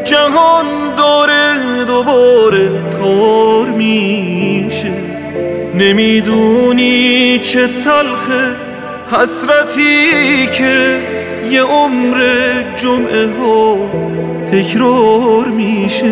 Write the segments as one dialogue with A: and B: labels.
A: جهان داره دوباره تار میشه. نمیدونی چه تلخه حسرتی که یه عمر جمعه ها تکرار میشه.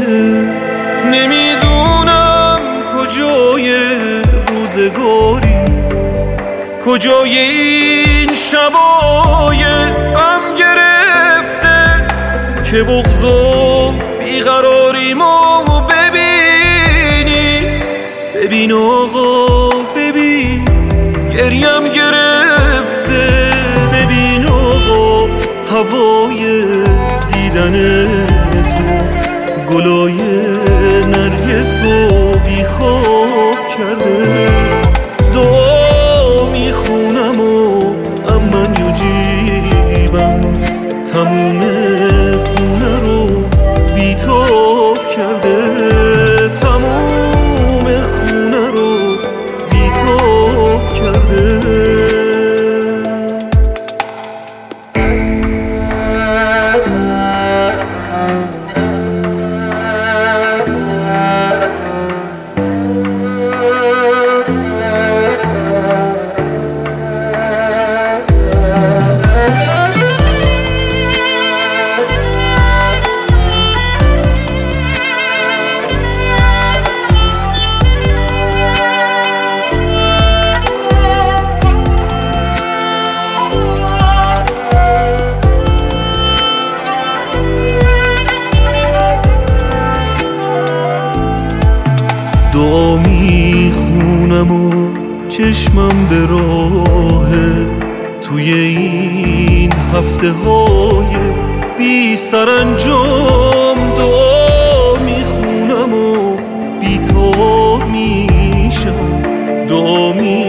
A: نمیدونم کجای روزگاری، کجای این شبای غم گرفته که بغض و بیقراری ما ببینی. ببین آقا ببین گریم گرفته. ببین آقا هوای دیدن تو گلای نرگس و بیخواب کرده. دعا میخونم و امن یا جیبم تموم خونه رو بیتاب کرده. تموم خونه رو بیتاب کرده. دعا میخونم و چشمم به راهه توی این هفته های بی سرانجام. دعا میخونم و بی‌تاب میشم. دعا